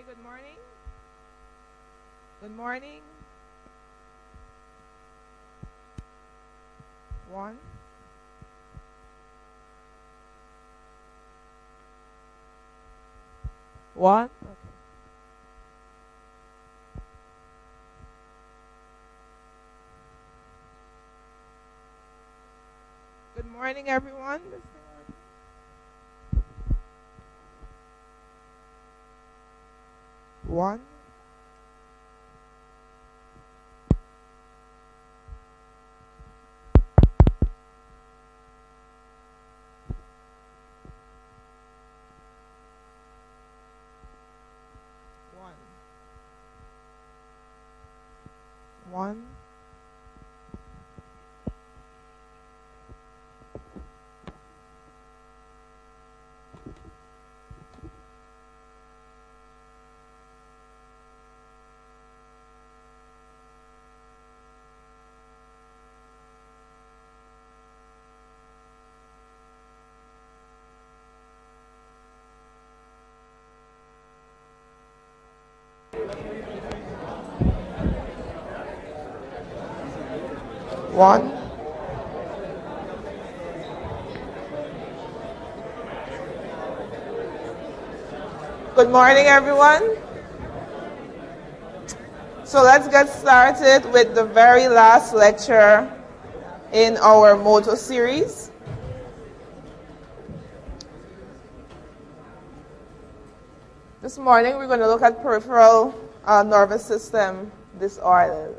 Good morning. Good morning. One. One. Okay. Good morning, everyone. One. One. One. One. Good morning, everyone. So let's get started with the very last lecture in our motor series. This morning we're going to look at peripheral nervous system disorders.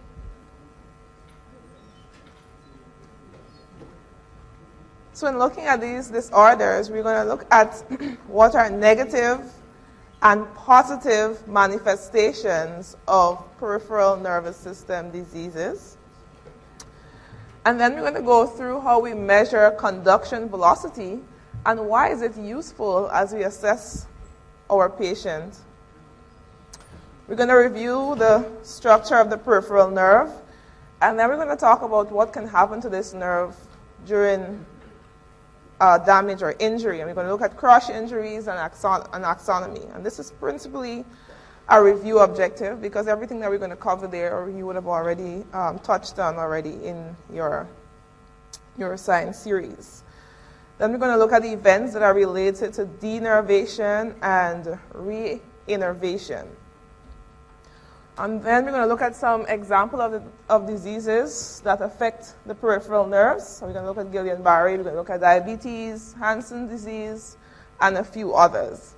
So in looking at these disorders, we're going to look at what are negative and positive manifestations of peripheral nervous system diseases. And then we're going to go through how we measure conduction velocity and why is it useful as we assess our patient. We're going to review the structure of the peripheral nerve, and then we're going to talk about what can happen to this nerve during damage or injury. And we're going to look at crush injuries and axonomy. And this is principally a review objective because everything that we're going to cover there you would have already touched on already in your neuroscience series. Then we're going to look at the events that are related to denervation and reinnervation. And then we're going to look at some example of diseases that affect the peripheral nerves. So we're going to look at Guillain-Barré, we're going to look at diabetes, Hansen disease, and a few others.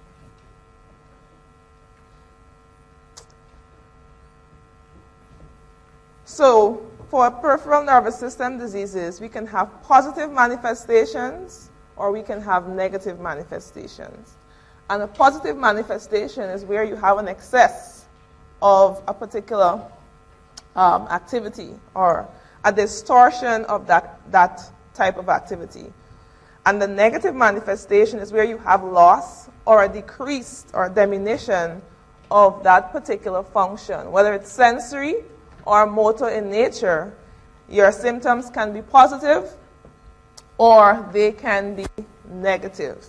So for peripheral nervous system diseases, we can have positive manifestations or we can have negative manifestations. And a positive manifestation is where you have an excess of a particular activity or a distortion of that type of activity. And the negative manifestation is where you have loss or a decreased or diminution of that particular function. Whether it's sensory or motor in nature, your symptoms can be positive or they can be negative.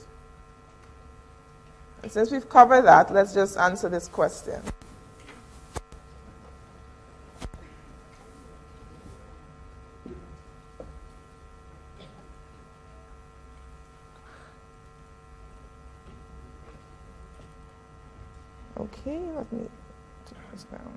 And since we've covered that, let's just answer this question. Okay, let me take this down.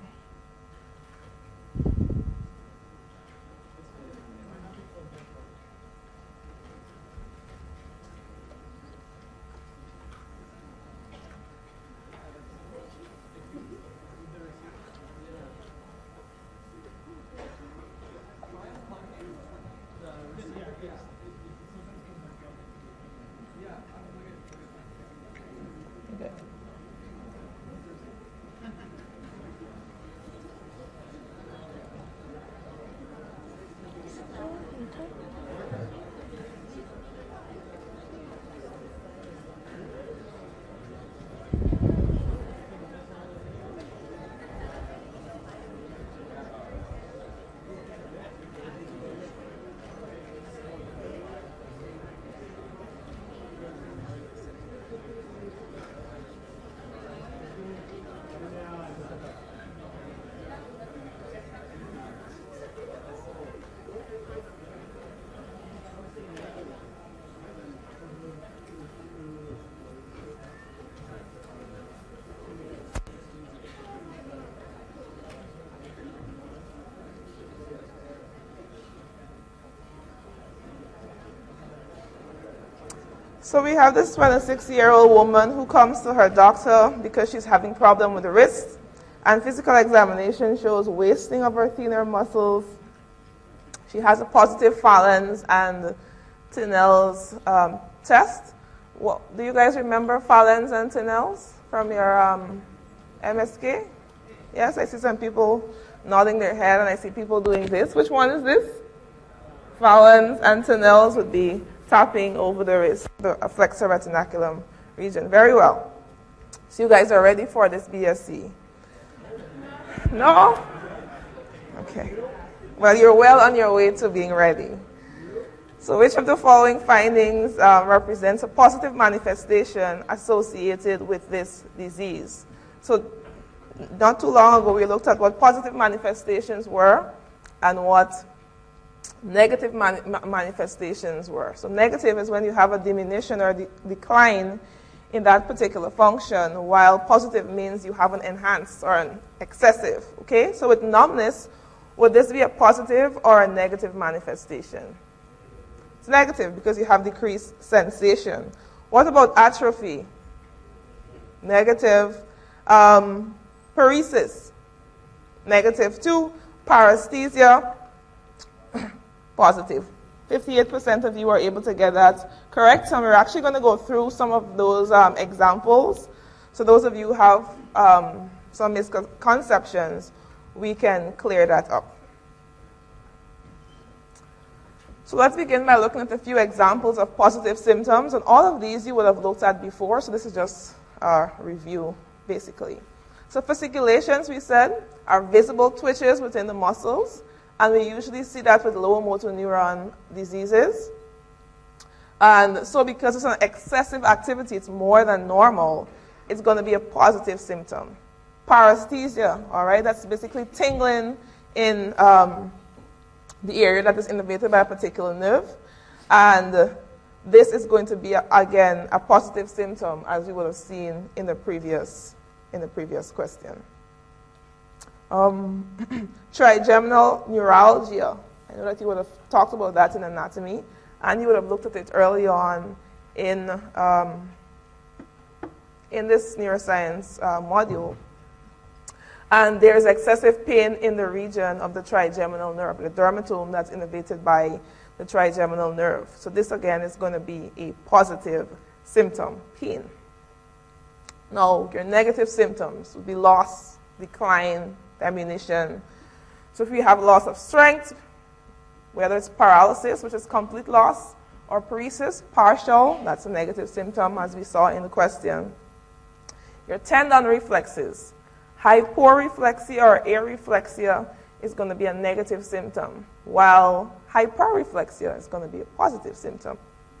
So we have this 26-year-old woman who comes to her doctor because she's having problem with the wrist, and physical examination shows wasting of her thenar muscles. She has a positive Fallon's and Tinel's test. Do you guys remember Fallon's and Tinel's from your MSK? Yes, I see some people nodding their head, and I see people doing this. Which one is this? Fallon's and Tinel's would be tapping over the wrist, the flexor retinaculum region. Very well. So you guys are ready for this BSc? No? Okay. Well, you're well on your way to being ready. So which of the following findings represents a positive manifestation associated with this disease? So not too long ago, we looked at what positive manifestations were and what negative manifestations were. So negative is when you have a diminution or decline in that particular function, while positive means you have an enhanced or an excessive. Okay? So with numbness, would this be a positive or a negative manifestation? It's negative because you have decreased sensation. What about atrophy? Negative. Paresis? Negative too. Paresthesia? Positive. 58% of you are able to get that correct. And we're actually going to go through some of those examples. So those of you who have some misconceptions, we can clear that up. So let's begin by looking at a few examples of positive symptoms. And all of these you would have looked at before, so this is just a review, basically. So fasciculations, we said, are visible twitches within the muscles. And we usually see that with lower motor neuron diseases. And so because it's an excessive activity, it's more than normal, it's going to be a positive symptom. Paresthesia, all right, that's basically tingling in the area that is innervated by a particular nerve. And this is going to be, again, a positive symptom, as we would have seen in the previous question. Trigeminal neuralgia. I know that you would have talked about that in anatomy, and you would have looked at it early on in this neuroscience module. And there's excessive pain in the region of the trigeminal nerve, the dermatome that's innervated by the trigeminal nerve. So this, again, is going to be a positive symptom, pain. Now, your negative symptoms would be loss, decline, diminution. So if you have loss of strength, whether it's paralysis, which is complete loss, or paresis, partial, that's a negative symptom, as we saw in the question. Your tendon reflexes, hyporeflexia or areflexia is going to be a negative symptom, while hyperreflexia is going to be a positive symptom.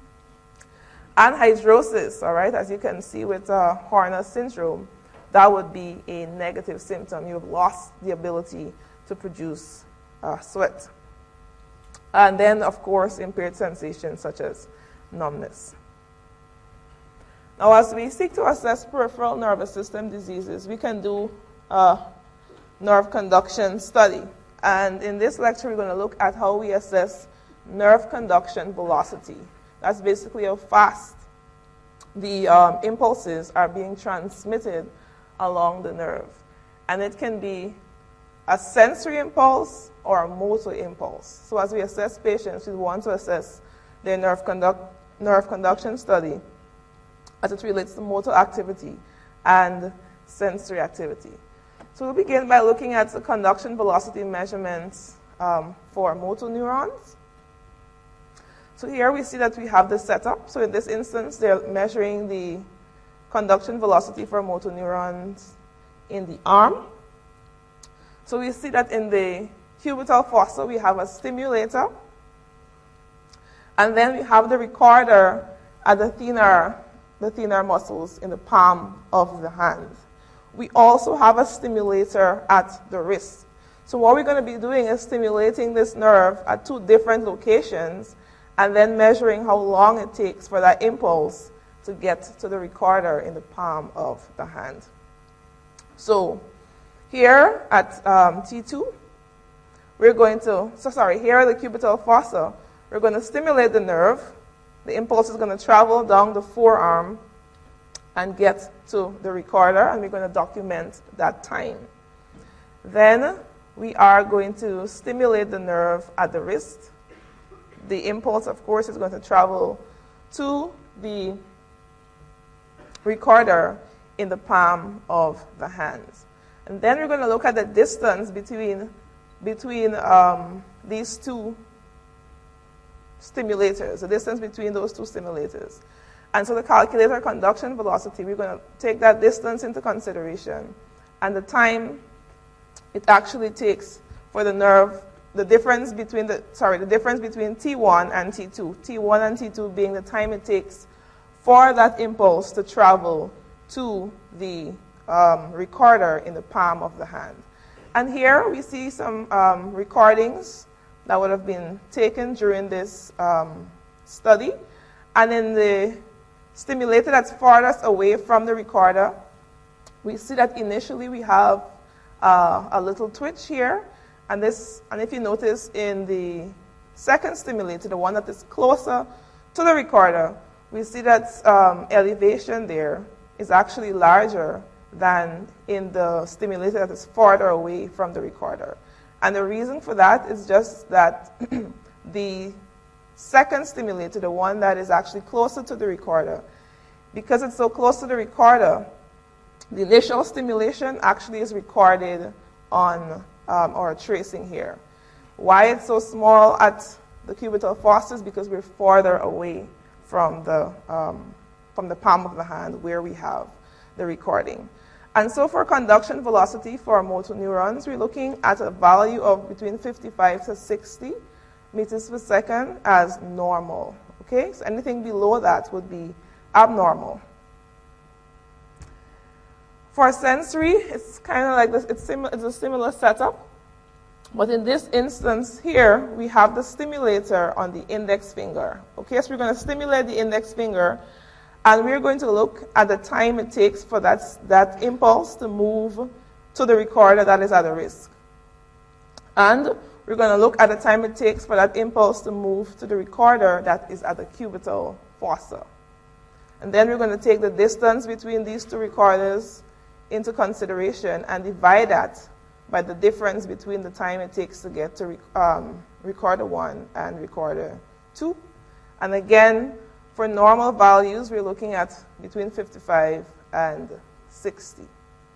Anhidrosis, all right, as you can see with Horner syndrome, that would be a negative symptom. You have lost the ability to produce sweat. And then, of course, impaired sensations such as numbness. Now, as we seek to assess peripheral nervous system diseases, we can do a nerve conduction study. And in this lecture, we're going to look at how we assess nerve conduction velocity. That's basically how fast the impulses are being transmitted along the nerve. And it can be a sensory impulse or a motor impulse. So as we assess patients, we want to assess their nerve conduction study as it relates to motor activity and sensory activity. So we'll begin by looking at the conduction velocity measurements for motor neurons. So here we see that we have the setup. So in this instance, they're measuring the conduction velocity for motor neurons in the arm. So we see that in the cubital fossa, we have a stimulator. And then we have the recorder at the thenar muscles in the palm of the hand. We also have a stimulator at the wrist. So what we're going to be doing is stimulating this nerve at two different locations and then measuring how long it takes for that impulse to get to the recorder in the palm of the hand. So here at T2, here at the cubital fossa, we're going to stimulate the nerve The impulse is going to travel down the forearm and get to the recorder, and we're going to document that time. Then we are going to stimulate the nerve at the wrist. The impulse, of course, is going to travel to the recorder in the palm of the hands. And then we're going to look at the distance between these two stimulators, the distance between those two stimulators. And so to calculate our conduction velocity, we're going to take that distance into consideration and the time it actually takes for the nerve, the difference between T1 and T2. T1 and T2 being the time it takes for that impulse to travel to the recorder in the palm of the hand. And here we see some recordings that would have been taken during this study. And in the stimulator that's farthest away from the recorder, we see that initially we have a little twitch here. And if you notice in the second stimulator, the one that is closer to the recorder, we see that elevation there is actually larger than in the stimulator that is farther away from the recorder. And the reason for that is just that the second stimulator, the one that is actually closer to the recorder, because it's so close to the recorder, the initial stimulation actually is recorded on our tracing here. Why it's so small at the cubital fossa is because we're farther away from the palm of the hand where we have the recording. And so for conduction velocity for motor neurons, we're looking at a value of between 55 to 60 meters per second as normal. Okay, so anything below that would be abnormal. For sensory, it's kind of like this. It's a similar setup. But in this instance here, we have the stimulator on the index finger. Okay, so we're going to stimulate the index finger, and we're going to look at the time it takes for that impulse to move to the recorder that is at the wrist. And we're going to look at the time it takes for that impulse to move to the recorder that is at the cubital fossa. And then we're going to take the distance between these two recorders into consideration and divide that by the difference between the time it takes to get to recorder 1 and recorder 2. And again, for normal values, we're looking at between 55 and 60.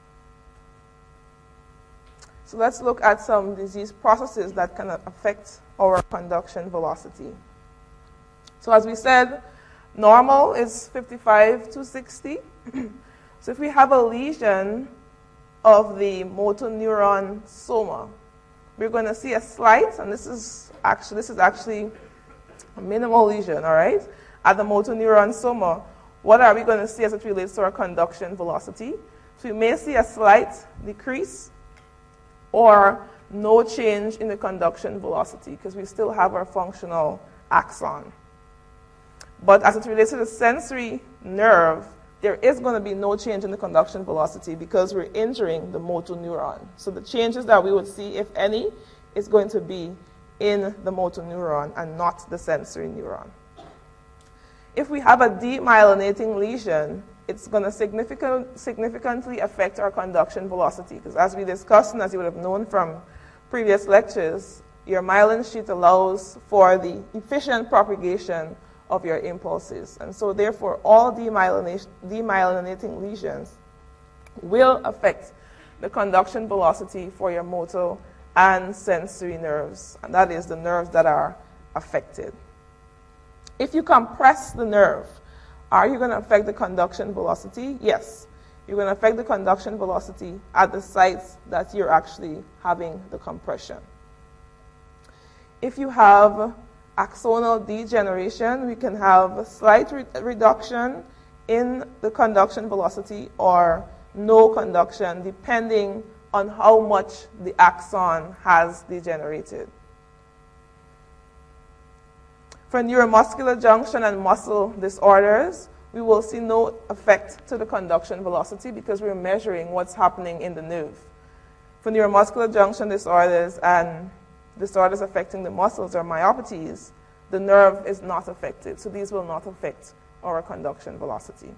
So let's look at some disease processes that can affect our conduction velocity. So as we said, normal is 55 to 60. So if we have a lesion of the motor neuron soma, we're going to see a slight, and this is actually a minimal lesion, all right, at the motor neuron soma. What are we going to see as it relates to our conduction velocity? So we may see a slight decrease or no change in the conduction velocity because we still have our functional axon. But as it relates to the sensory nerve, there is going to be no change in the conduction velocity because we're injuring the motor neuron. So the changes that we would see, if any, is going to be in the motor neuron and not the sensory neuron. If we have a demyelinating lesion, it's going to significantly affect our conduction velocity because as we discussed and as you would have known from previous lectures, your myelin sheath allows for the efficient propagation of your impulses. And so therefore, all demyelinating lesions will affect the conduction velocity for your motor and sensory nerves. And that is the nerves that are affected. If you compress the nerve, are you going to affect the conduction velocity? Yes. You're going to affect the conduction velocity at the sites that you're actually having the compression. If you have axonal degeneration, we can have a slight reduction in the conduction velocity or no conduction, depending on how much the axon has degenerated. For neuromuscular junction and muscle disorders, we will see no effect to the conduction velocity because we're measuring what's happening in the nerve. For neuromuscular junction disorders and disorders affecting the muscles or myopathies, the nerve is not affected. So these will not affect our conduction velocity.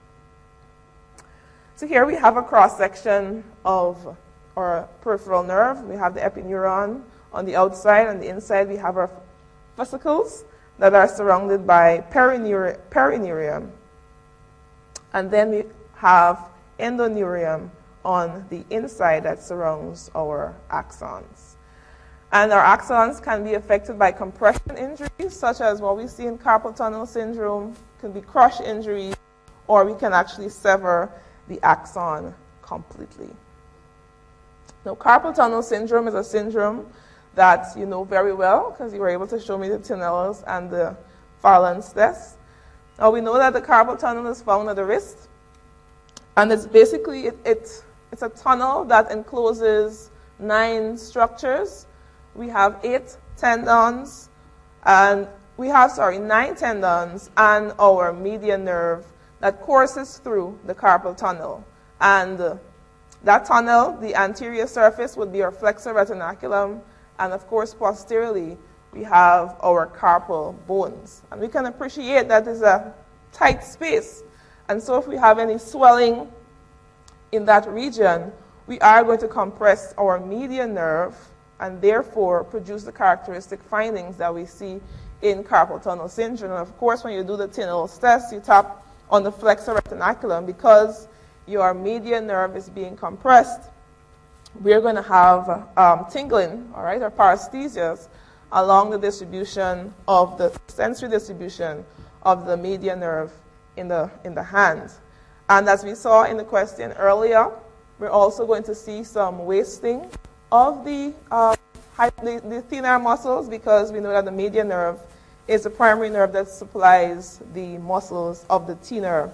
So here we have a cross-section of our peripheral nerve. We have the epineuron on the outside. On the inside, we have our vesicles that are surrounded by perineurium. And then we have endoneurium on the inside that surrounds our axons. And our axons can be affected by compression injuries, such as what we see in carpal tunnel syndrome, can be crush injuries, or we can actually sever the axon completely. Now, carpal tunnel syndrome is a syndrome that you know very well because you were able to show me the Tinel's and the Farland's test. Now, we know that the carpal tunnel is found at the wrist, and it's basically, it's a tunnel that encloses 9 structures. We have 8 tendons, and we have, 9 tendons and our median nerve that courses through the carpal tunnel. And that tunnel, the anterior surface would be our flexor retinaculum, and of course posteriorly we have our carpal bones. And we can appreciate that is a tight space. And so if we have any swelling in that region, we are going to compress our median nerve and therefore produce the characteristic findings that we see in carpal tunnel syndrome. And of course, when you do the Tinel's test, you tap on the flexor retinaculum. Because your median nerve is being compressed, we're going to have tingling, all right, or paresthesias along the distribution of the sensory distribution of the median nerve in the hand. And as we saw in the question earlier, we're also going to see some wasting of the thenar muscles, because we know that the median nerve is the primary nerve that supplies the muscles of the thenar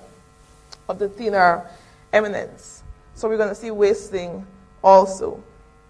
eminence. So we're going to see wasting also.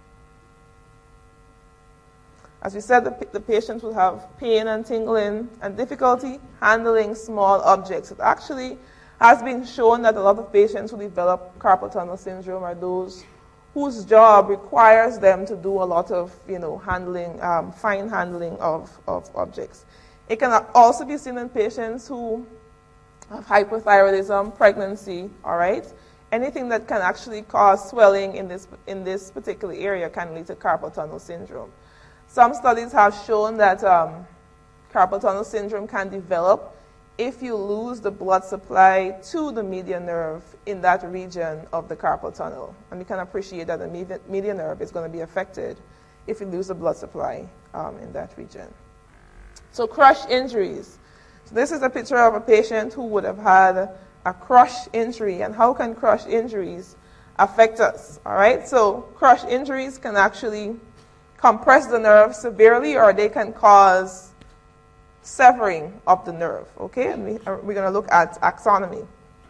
As we said, the patient will have pain and tingling and difficulty handling small objects. It actually has been shown that a lot of patients who develop carpal tunnel syndrome are those whose job requires them to do a lot of, handling, fine handling of objects. It can also be seen in patients who have hypothyroidism, pregnancy, all right? Anything that can actually cause swelling in this particular area can lead to carpal tunnel syndrome. Some studies have shown that carpal tunnel syndrome can develop if you lose the blood supply to the median nerve in that region of the carpal tunnel. And you can appreciate that the median nerve is going to be affected if you lose the blood supply in that region. So crush injuries. So this is a picture of a patient who would have had a crush injury. And how can crush injuries affect us? All right, so crush injuries can actually compress the nerve severely, or they can cause severing of the nerve, okay? And we're going to look at axonomy.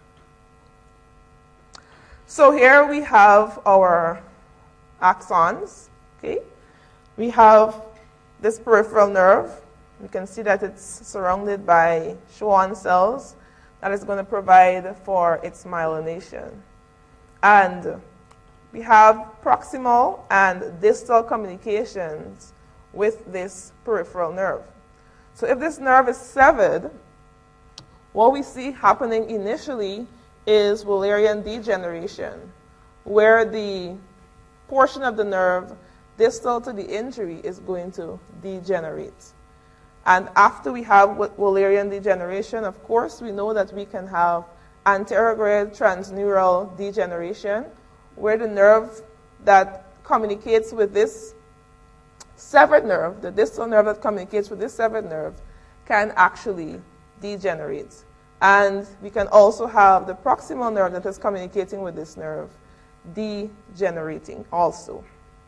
So here we have our axons, okay? We have this peripheral nerve. You can see that it's surrounded by Schwann cells that is going to provide for its myelination. And we have proximal and distal communications with this peripheral nerve. So if this nerve is severed, what we see happening initially is Wallerian degeneration, where the portion of the nerve distal to the injury is going to degenerate. And after we have Wallerian degeneration, of course, we know that we can have anterograde transneural degeneration, where the nerve that communicates with this severed nerve, the distal nerve that communicates with this severed nerve, can actually degenerate. And we can also have the proximal nerve that is communicating with this nerve degenerating also.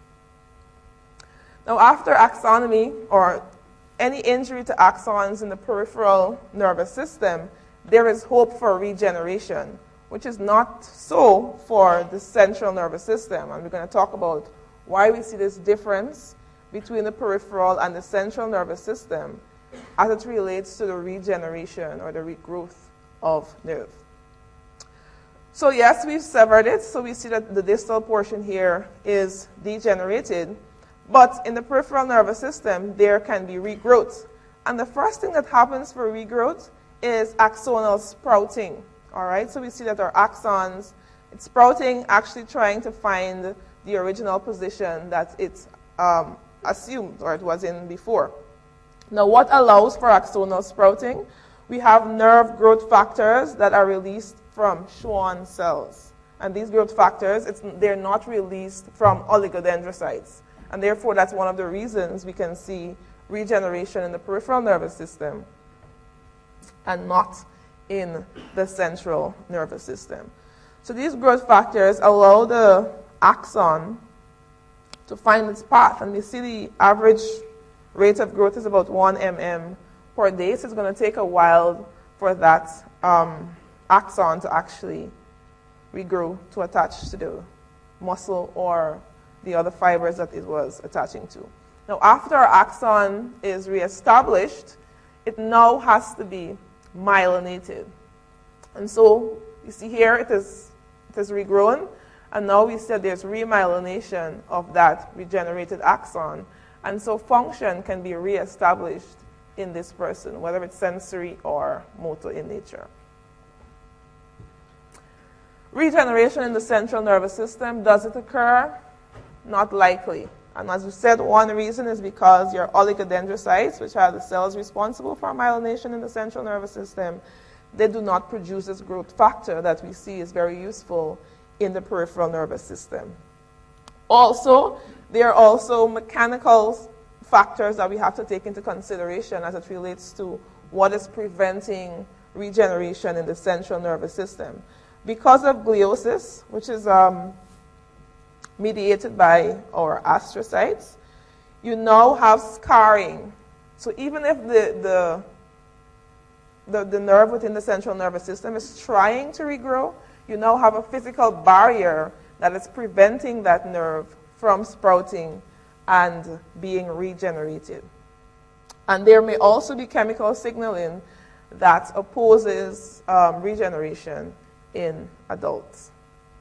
Now, after axonomy, or any injury to axons in the peripheral nervous system, there is hope for regeneration, which is not so for the central nervous system. And we're going to talk about why we see this difference between the peripheral and the central nervous system as it relates to the regeneration or the regrowth of nerve. So yes, we've severed it, so we see that the distal portion here is degenerated, but in the peripheral nervous system, there can be regrowth. And the first thing that happens for regrowth is axonal sprouting. All right, so we see that our axons, it's sprouting, actually trying to find the original position that it assumed or it was in before. Now, what allows for axonal sprouting? We have nerve growth factors that are released from Schwann cells. And these growth factors, they're not released from oligodendrocytes. And therefore, that's one of the reasons we can see regeneration in the peripheral nervous system and not in the central nervous system. So these growth factors allow the axon to find its path. And we see the average rate of growth is about 1 mm per day. So it's going to take a while for that axon to actually regrow to attach to the muscle or the other fibers that it was attaching to. Now, after our axon is reestablished, it now has to be myelinated. And so you see here it is regrown, and now we see that there's remyelination of that regenerated axon. And so function can be reestablished in this person, whether it's sensory or motor in nature. Regeneration in the central nervous system, does it occur? Not likely. And as we said, one reason is because your oligodendrocytes, which are the cells responsible for myelination in the central nervous system, they do not produce this growth factor that we see is very useful in the peripheral nervous system. Also, there are also mechanical factors that we have to take into consideration as it relates to what is preventing regeneration in the central nervous system. Because of gliosis, which is mediated by our astrocytes, you now have scarring. So even if the nerve within the central nervous system is trying to regrow, you now have a physical barrier that is preventing that nerve from sprouting and being regenerated. And there may also be chemical signaling that opposes regeneration in adults.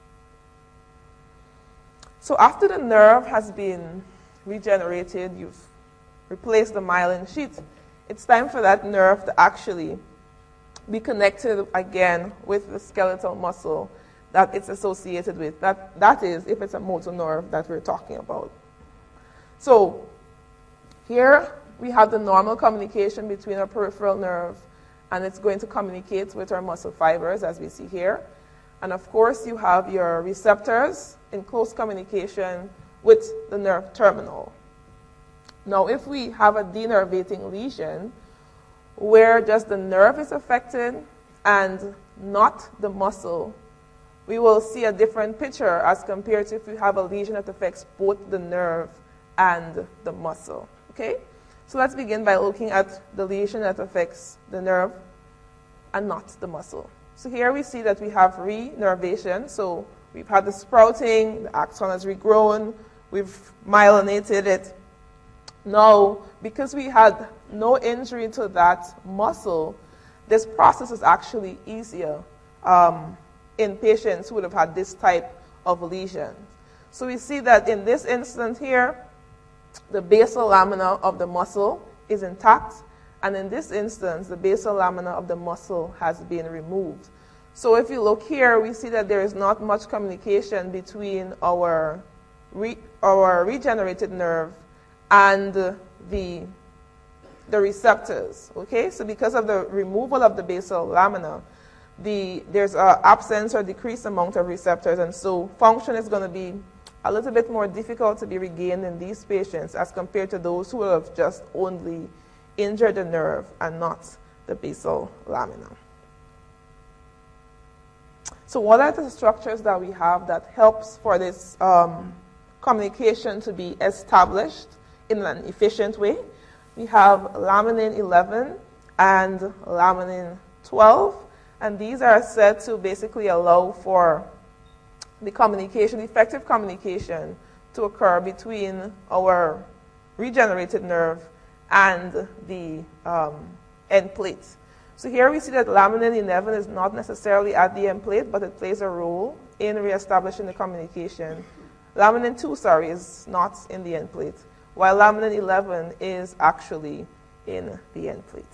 So after the nerve has been regenerated, you've replaced the myelin sheet, it's time for that nerve to actually be connected again with the skeletal muscle that it's associated with. That is, if it's a motor nerve that we're talking about. So here we have the normal communication between our peripheral nerve, and it's going to communicate with our muscle fibers, as we see here. And of course, you have your receptors in close communication with the nerve terminal. Now, if we have a denervating lesion where just the nerve is affected and not the muscle, we will see a different picture as compared to if we have a lesion that affects both the nerve and the muscle. Okay? So let's begin by looking at the lesion that affects the nerve and not the muscle. So here we see that we have renervation. So we've had the sprouting, the axon has regrown, we've myelinated it. Now, because we had no injury to that muscle, this process is actually easier in patients who would have had this type of lesion. So we see that in this instance here, the basal lamina of the muscle is intact, and in this instance, the basal lamina of the muscle has been removed. So if you look here, we see that there is not much communication between our regenerated nerve and the receptors. Okay, so because of the removal of the basal lamina, there's an absence or decreased amount of receptors, and so function is going to be a little bit more difficult to be regained in these patients as compared to those who have just only injured the nerve and not the basal lamina. So what are the structures that we have that helps for this communication to be established in an efficient way? We have laminin 11 and laminin 12, and these are said to basically allow for the communication, effective communication, to occur between our regenerated nerve and the end plate. So here we see that laminin 11 is not necessarily at the end plate, but it plays a role in reestablishing the communication. Laminin 2, is not in the end plate, while laminin 11 is actually in the end plate.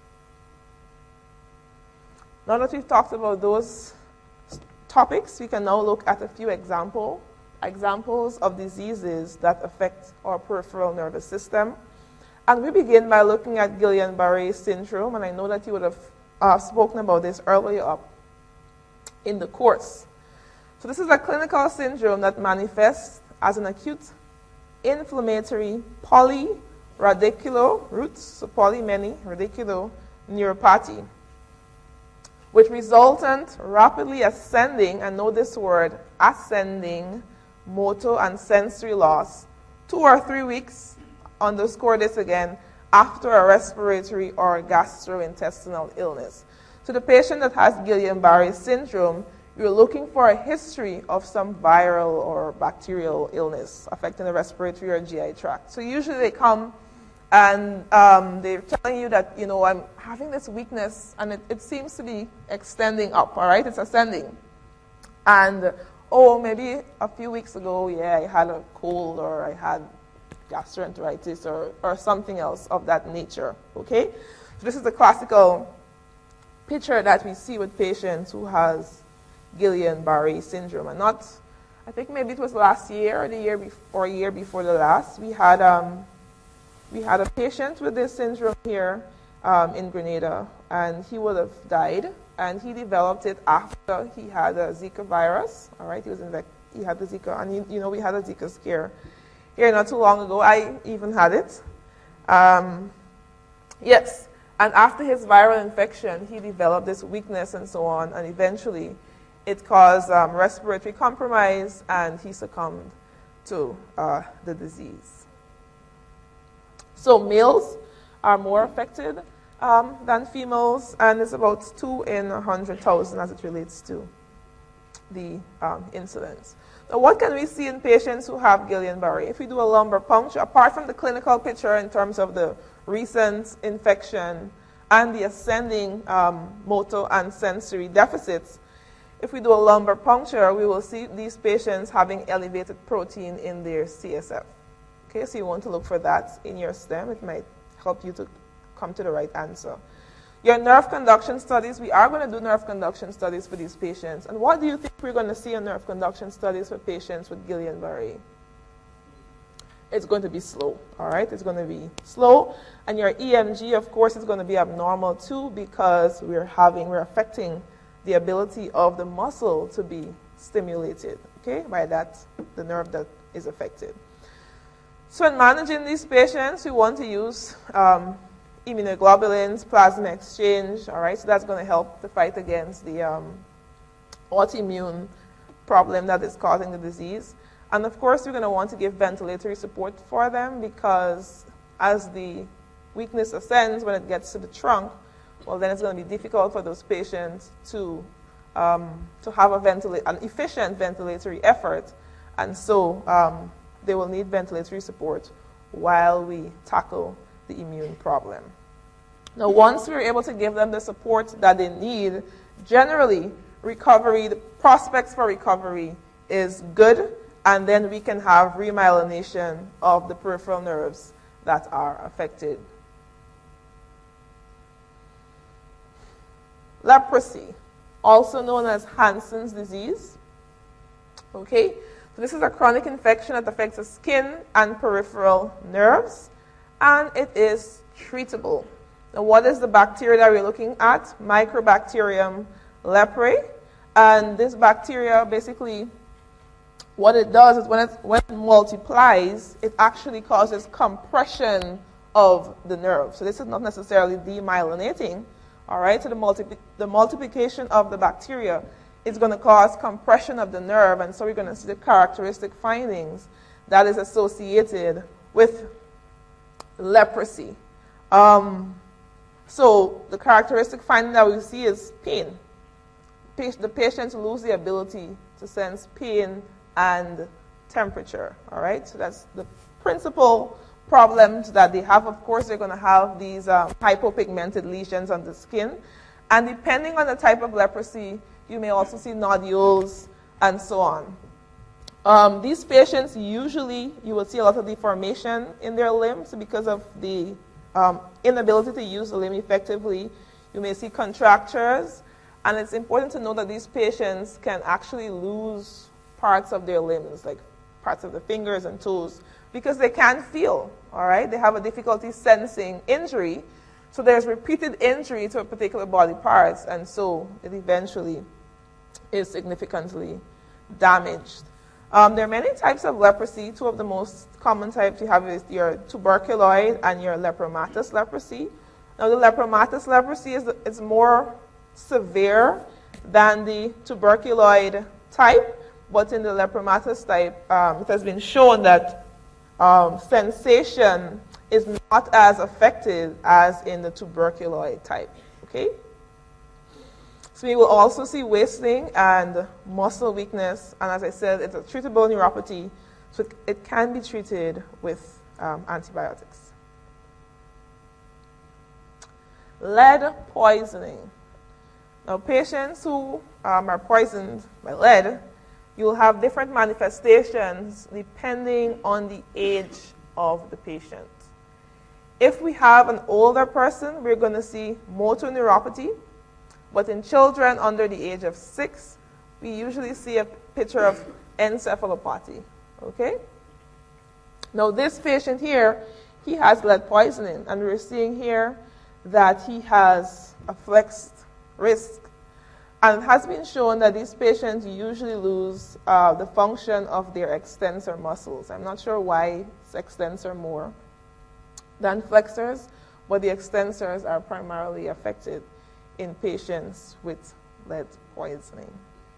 Now that we've talked about those topics, we can now look at a few examples of diseases that affect our peripheral nervous system. And we begin by looking at Guillain-Barré syndrome, and I know that you would have spoken about this earlier up in the course. So this is a clinical syndrome that manifests as an acute inflammatory polyradicular roots, so poly many, radicular neuropathy, with resultant rapidly ascending, and know this word, ascending motor and sensory loss 2 or 3 weeks, underscore this again, after a respiratory or gastrointestinal illness. So the patient that has Guillain-Barré syndrome, you're looking for a history of some viral or bacterial illness affecting the respiratory or GI tract. So usually they come and they're telling you that, you know, I'm having this weakness and it seems to be extending up, all right? It's ascending. And, oh, maybe a few weeks ago, yeah, I had a cold or I had gastroenteritis or something else of that nature, okay? So this is the classical picture that we see with patients who has Guillain-Barré syndrome. And not, I think maybe it was last year or the year before, year before the last, we had a patient with this syndrome here in Grenada, and he would have died, and he developed it after he had a Zika virus. All right, he had the Zika, and you know, we had a Zika scare here not too long ago. I even had it. Yes, and after his viral infection, he developed this weakness and so on, and eventually it caused respiratory compromise, and he succumbed to the disease. So males are more affected than females, and it's about 2 in 100,000 as it relates to the incidence. Now, what can we see in patients who have Guillain-Barré? If we do a lumbar puncture, apart from the clinical picture in terms of the recent infection and the ascending motor and sensory deficits, if we do a lumbar puncture, we will see these patients having elevated protein in their CSF. Okay, so you want to look for that in your stem. It might help you to come to the right answer. Your nerve conduction studies, we are going to do nerve conduction studies for these patients. And what do you think we're going to see in nerve conduction studies for patients with Guillain-Barré? It's going to be slow, all right? It's going to be slow. And your EMG, of course, is going to be abnormal too, because we're affecting the ability of the muscle to be stimulated, okay, by the nerve that is affected. So in managing these patients, we want to use immunoglobulins, plasma exchange, all right? So that's going to help to fight against the autoimmune problem that is causing the disease. And of course, we're going to want to give ventilatory support for them, because as the weakness ascends, when it gets to the trunk, well, then it's going to be difficult for those patients to have an efficient ventilatory effort. And so they will need ventilatory support while we tackle the immune problem. Now, once we're able to give them the support that they need, generally, the prospects for recovery is good, and then we can have remyelination of the peripheral nerves that are affected. Leprosy, also known as Hansen's disease. Okay, so this is a chronic infection that affects the skin and peripheral nerves, and it is treatable. Now, what is the bacteria that we're looking at? Mycobacterium leprae. And this bacteria, basically, what it does is when it multiplies, it actually causes compression of the nerve. So this is not necessarily demyelinating. All right, so the multiplication of the bacteria is going to cause compression of the nerve, and so we're going to see the characteristic findings that is associated with leprosy. So the characteristic finding that we see is pain. The patients lose the ability to sense pain and temperature. All right, so that's the principal problems that they have. Of course, they're going to have these hypopigmented lesions on the skin. And depending on the type of leprosy, you may also see nodules and so on. These patients, usually, you will see a lot of deformation in their limbs because of the inability to use the limb effectively. You may see contractures, and it's important to know that these patients can actually lose parts of their limbs, like parts of the fingers and toes, because they can't feel, all right? They have a difficulty sensing injury, so there's repeated injury to a particular body parts, and so it eventually is significantly damaged. There are many types of leprosy. Two of the most common types you have is your tuberculoid and your lepromatous leprosy. Now, the lepromatous leprosy is more severe than the tuberculoid type, but in the lepromatous type, it has been shown that sensation is not as affected as in the tuberculoid type, okay? So we will also see wasting and muscle weakness, and as I said, it's a treatable neuropathy, so it can be treated with antibiotics. Lead poisoning. Now, patients who are poisoned by lead, you will have different manifestations depending on the age of the patient. If we have an older person, we're going to see motor neuropathy. But in children under the age of 6, we usually see a picture of encephalopathy, okay? Now, this patient here, he has lead poisoning, and we're seeing here that he has a flexed wrist. And it has been shown that these patients usually lose the function of their extensor muscles. I'm not sure why it's extensor more than flexors, but the extensors are primarily affected in patients with lead poisoning.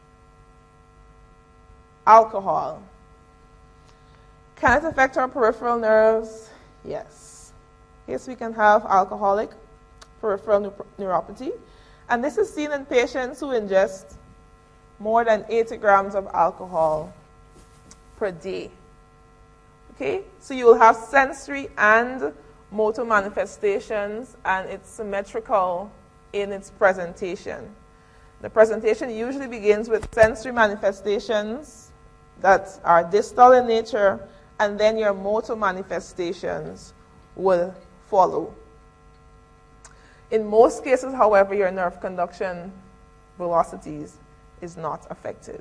Alcohol. Can it affect our peripheral nerves? Yes. Yes, we can have alcoholic peripheral neuropathy. And this is seen in patients who ingest more than 80 grams of alcohol per day. Okay? So you will have sensory and motor manifestations, and it's symmetrical in its presentation. The presentation usually begins with sensory manifestations that are distal in nature, and then your motor manifestations will follow. In most cases, however, your nerve conduction velocities is not affected.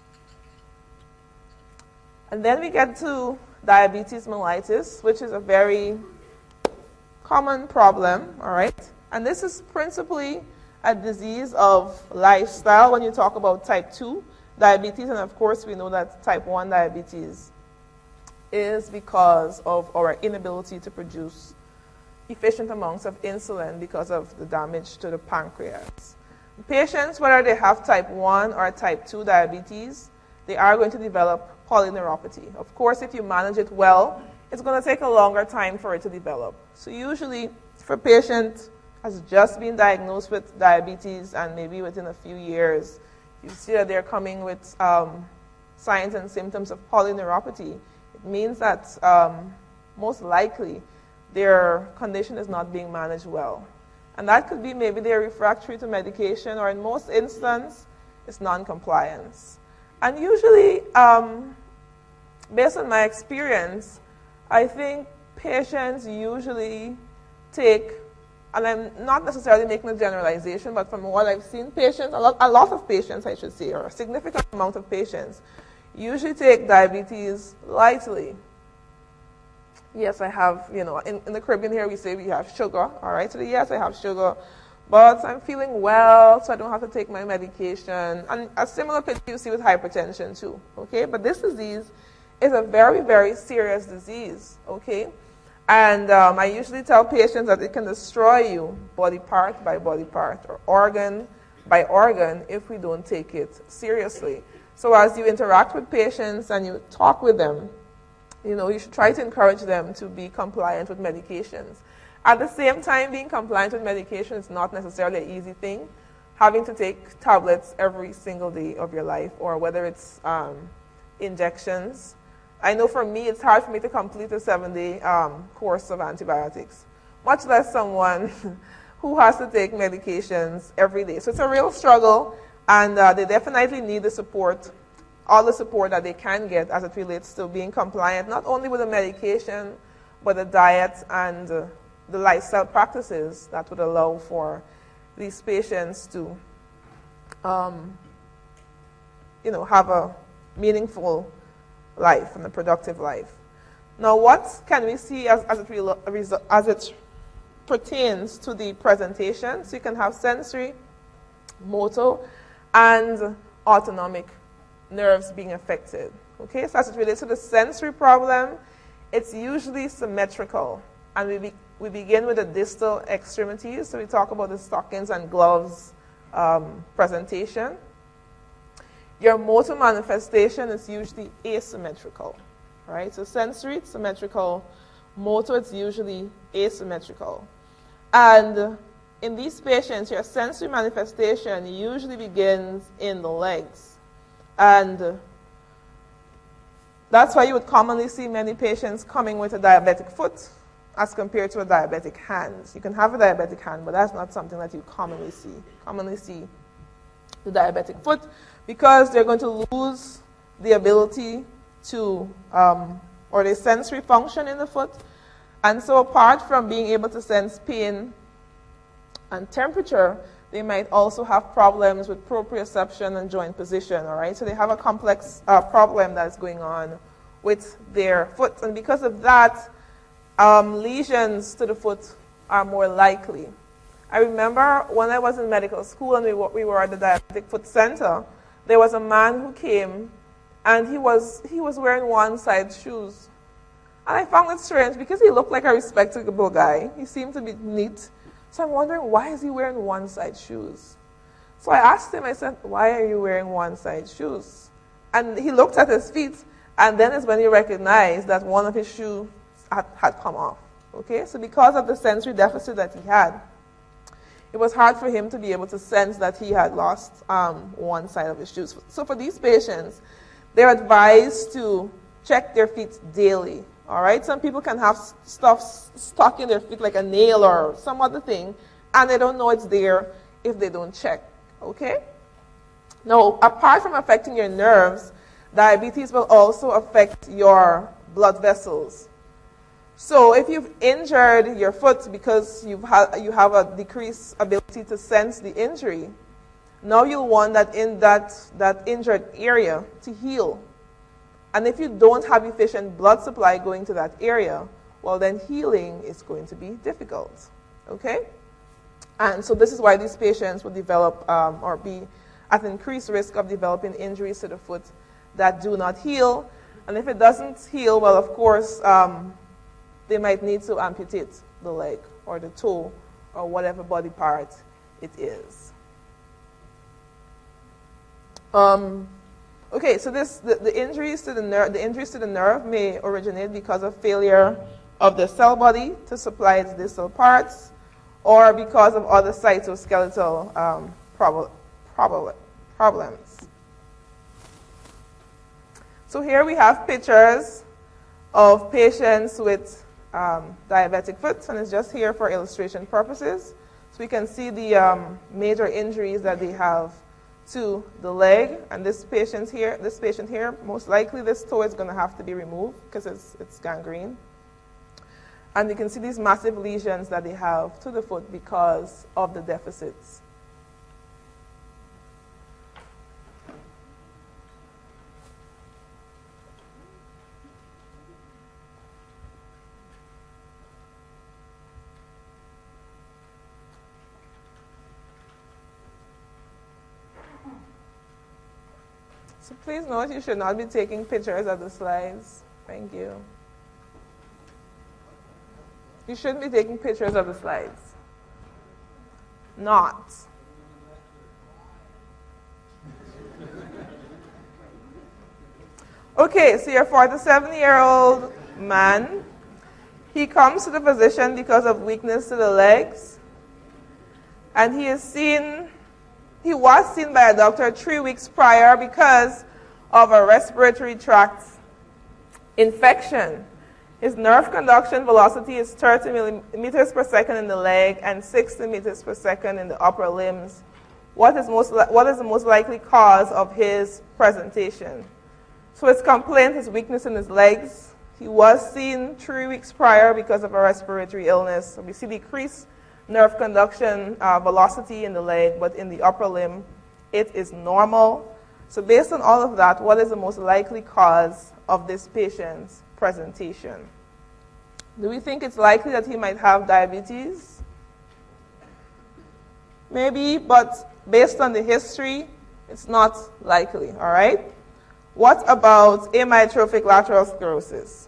And then we get to diabetes mellitus, which is a very common problem, all right? And this is principally a disease of lifestyle when you talk about type 2 diabetes, and of course we know that type 1 diabetes is because of our inability to produce efficient amounts of insulin because of the damage to the pancreas. Patients, whether they have type 1 or type 2 diabetes, they are going to develop polyneuropathy. Of course, if you manage it well, it's going to take a longer time for it to develop. So usually, if a patient has just been diagnosed with diabetes and maybe within a few years, you see that they're coming with signs and symptoms of polyneuropathy, it means that most likely their condition is not being managed well. And that could be maybe they're refractory to medication, or in most instances, it's non-compliance. And usually, based on my experience, I think patients usually take, and I'm not necessarily making a generalization, but from what I've seen, patients, a lot of patients, I should say, or a significant amount of patients, usually take diabetes lightly. Yes, I have, in the Caribbean here, we say we have sugar, all right? So yes, I have sugar, but I'm feeling well, so I don't have to take my medication. And a similar picture you see with hypertension too, okay? But this disease is a very, very serious disease, okay? And I usually tell patients that it can destroy you body part by body part, or organ by organ, if we don't take it seriously. So as you interact with patients and you talk with them, you should try to encourage them to be compliant with medications. At the same time, being compliant with medication is not necessarily an easy thing. Having to take tablets every single day of your life, or whether it's injections. I know for me, it's hard for me to complete a 7-day course of antibiotics, much less someone who has to take medications every day. So it's a real struggle, and they definitely need the support, all the support that they can get as it relates to being compliant, not only with the medication, but the diet and the lifestyle practices that would allow for these patients to have a meaningful life and a productive life. Now, what can we see as it pertains to the presentation? So you can have sensory, motor, and autonomic nerves being affected. Okay, so as it relates to the sensory problem, it's usually symmetrical. And we begin with the distal extremities. So we talk about the stockings and gloves presentation. Your motor manifestation is usually asymmetrical, right? So sensory, it's symmetrical. Motor, it's usually asymmetrical. And in these patients, your sensory manifestation usually begins in the legs. And that's why you would commonly see many patients coming with a diabetic foot as compared to a diabetic hand. You can have a diabetic hand, but that's not something that you commonly see. Commonly see the diabetic foot because they're going to lose the ability to, or the sensory function in the foot. And so apart from being able to sense pain and temperature, they might also have problems with proprioception and joint position, all right? So they have a complex problem that's going on with their foot. And because of that, lesions to the foot are more likely. I remember when I was in medical school and we were at the Diabetic Foot Center, there was a man who came and he was wearing one-side shoes. And I found it strange because he looked like a respectable guy. He seemed to be neat. So I'm wondering, why is he wearing one-side shoes? So I asked him, I said, why are you wearing one-side shoes? And he looked at his feet, and then is when he recognized that one of his shoes had come off. Okay, so because of the sensory deficit that he had, it was hard for him to be able to sense that he had lost one side of his shoes. So for these patients, they're advised to check their feet daily. All right, some people can have stuff stuck in their feet like a nail or some other thing, and they don't know it's there if they don't check, okay? Now, apart from affecting your nerves, diabetes will also affect your blood vessels. So if you've injured your foot because you have a decreased ability to sense the injury, now you'll want that injured area to heal. And if you don't have efficient blood supply going to that area, well, then healing is going to be difficult, okay? And so this is why these patients will develop or be at increased risk of developing injuries to the foot that do not heal. And if it doesn't heal, well, of course, they might need to amputate the leg or the toe or whatever body part it is. Okay, so the injuries to the nerve may originate because of failure of the cell body to supply its distal parts, or because of other cytoskeletal problems. So here we have pictures of patients with diabetic foot, and it's just here for illustration purposes. So we can see the major injuries that they have to the leg, and this patient here, most likely this toe is going to have to be removed because it's gangrene. And you can see these massive lesions that they have to the foot because of the deficits. So please note you should not be taking pictures of the slides. Thank you. You shouldn't be taking pictures of the slides. Not. Okay, so your 47-year-old man, he comes to the physician because of weakness to the legs, and he was seen by a doctor 3 weeks prior because of a respiratory tract infection. His nerve conduction velocity is 30 millimeters per second in the leg and 60 meters per second in the upper limbs. What is the most likely cause of his presentation? So his complaint is weakness in his legs. He was seen 3 weeks prior because of a respiratory illness. So we see decreased nerve conduction velocity in the leg, but in the upper limb, it is normal. So based on all of that, what is the most likely cause of this patient's presentation? Do we think it's likely that he might have diabetes? Maybe, but based on the history, it's not likely, all right? What about amyotrophic lateral sclerosis?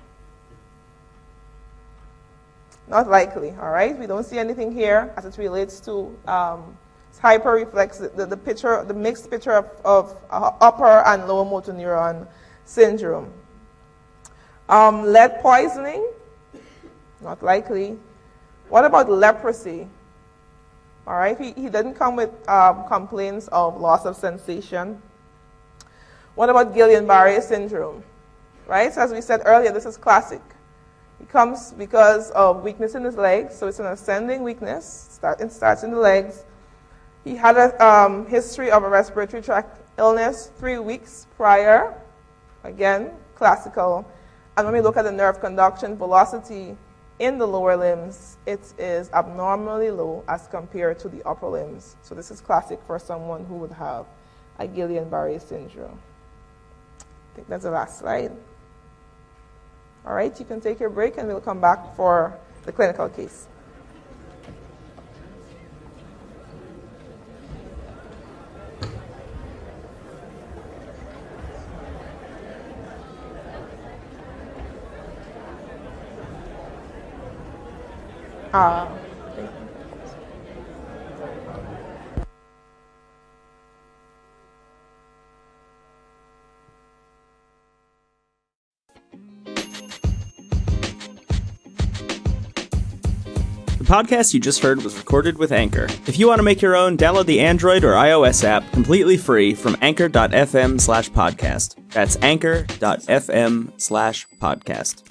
Not likely, all right? We don't see anything here as it relates to hyperreflex, the mixed picture of upper and lower motor neuron syndrome. Lead poisoning? Not likely. What about leprosy? All right, he didn't come with complaints of loss of sensation. What about Guillain-Barré syndrome? Right, so as we said earlier, this is classic. It comes because of weakness in his legs, so it's an ascending weakness. It starts in the legs. He had a history of a respiratory tract illness 3 weeks prior. Again, classical. And when we look at the nerve conduction velocity in the lower limbs, it is abnormally low as compared to the upper limbs. So this is classic for someone who would have a Guillain-Barré syndrome. I think that's the last slide. All right, you can take your break and we'll come back for the clinical case. The podcast you just heard was recorded with Anchor. If you want to make your own, download the Android or iOS app completely free from anchor.fm/podcast. That's anchor.fm/podcast.